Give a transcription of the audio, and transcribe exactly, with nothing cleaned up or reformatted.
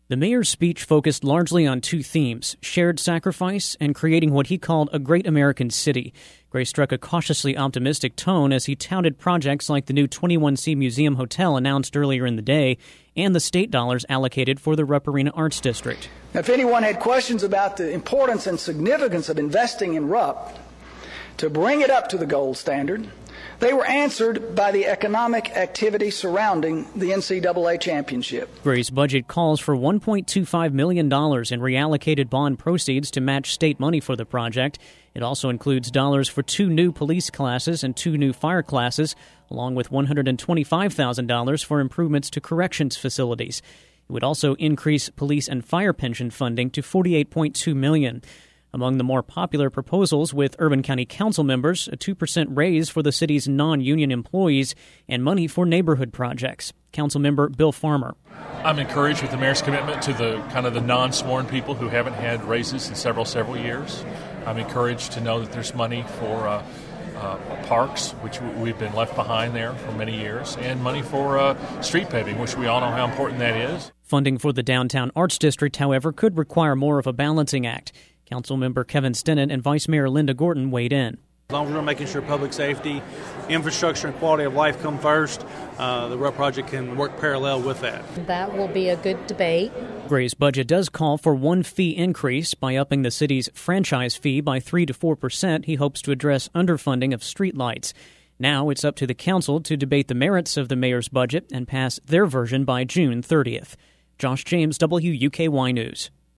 The mayor's speech focused largely on two themes, shared sacrifice and creating what he called a great American city. Gray struck a cautiously optimistic tone as he touted projects like the new twenty-one C Museum Hotel announced earlier in the day and the state dollars allocated for the Rupp Arena Arts District. If anyone had questions about the importance and significance of investing in Rupp to bring it up to the gold standard, they were answered by the economic activity surrounding the N C double A championship. Gray's budget calls for one point two five million dollars in reallocated bond proceeds to match state money for the project. It also includes dollars for two new police classes and two new fire classes, along with one hundred twenty-five thousand dollars for improvements to corrections facilities. It would also increase police and fire pension funding to forty-eight point two million dollars. Among the more popular proposals with Urban County Council members, a two percent raise for the city's non-union employees and money for neighborhood projects. Councilmember Bill Farmer. I'm encouraged with the mayor's commitment to the kind of the non-sworn people who haven't had raises in several, several years. I'm encouraged to know that there's money for uh, uh, parks, which we've been left behind there for many years, and money for uh, street paving, which we all know how important that is. Funding for the Downtown Arts District, however, could require more of a balancing act. Councilmember Kevin Stennett and Vice Mayor Linda Gorton weighed in. As long as we're making sure public safety, infrastructure, and quality of life come first, uh, the Rupp project can work parallel with that. That will be a good debate. Gray's budget does call for one fee increase. By upping the city's franchise fee by three to four percent, he hopes to address underfunding of streetlights. Now it's up to the council to debate the merits of the mayor's budget and pass their version by June thirtieth. Josh James, W U K Y News.